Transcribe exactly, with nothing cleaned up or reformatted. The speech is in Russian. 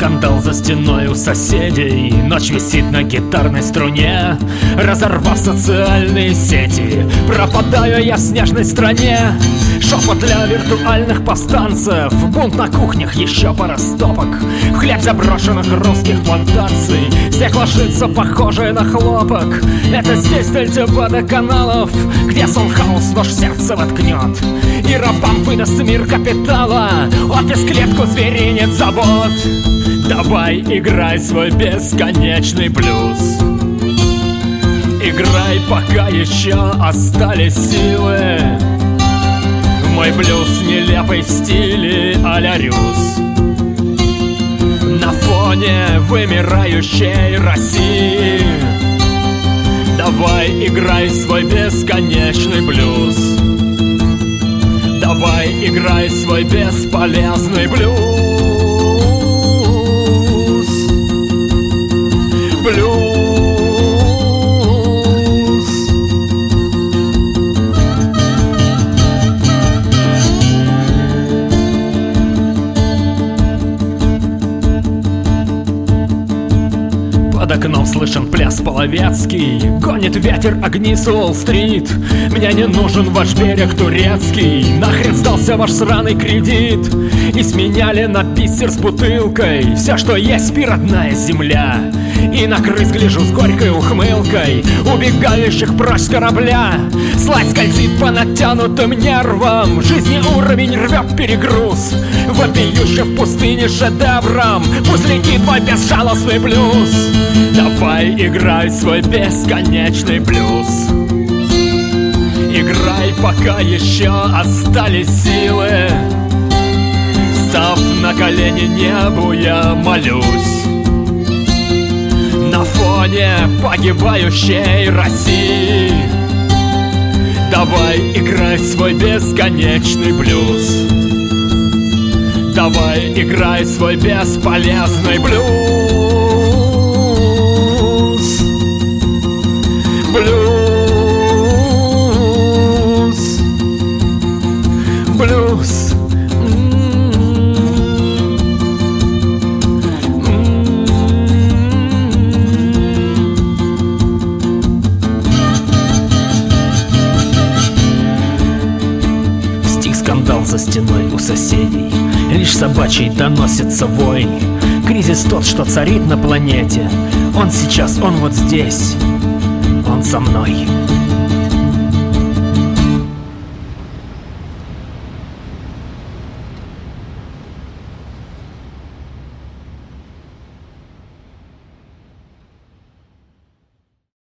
скандал за стеной у соседей. Ночь висит на гитарной струне. Разорвав социальные сети, пропадаю я в снежной стране. Шепот для виртуальных повстанцев, бунт на кухнях, еще пара стопок. В хлеб заброшенных русских плантаций снег ложится, похожий на хлопок. Это здесь дельта водоканалов, где сон-хаус нож в сердце воткнет и рабам выдаст мир капитала. Офис, клетку, зверинец, завод. Давай играй свой бесконечный блюз. Играй, пока еще остались силы. Мой блюз нелепый в стиле а-ля Рюс. На фоне вымирающей России давай играй свой бесконечный блюз. Давай играй свой бесполезный блюз. Блюз. Под окном слышен пляс половецкий, гонит ветер огни с Уолл-стрит. Мне не нужен ваш берег турецкий, нахрен сдался ваш сраный кредит. И сменяли на бисер с бутылкой все, что есть, пи, родная земля. И на крыс гляжу с горькой ухмылкой убегающих прочь с корабля. Слазь скользит по натянутым нервам, жизни уровень рвет перегруз. Вопиюще в пустыне шедевром пусть летит твой безжалостный блюз. Давай играй свой бесконечный блюз. Играй, пока еще остались силы. Став на колени небу, я молюсь. На фоне погибающей России давай играй свой бесконечный блюз. Давай играй свой бесполезный блюз. Блюз. Блюз. Скандал за стеной у соседей, лишь собачий доносится вой. Кризис тот, что царит на планете. Он сейчас, он вот здесь, он со мной.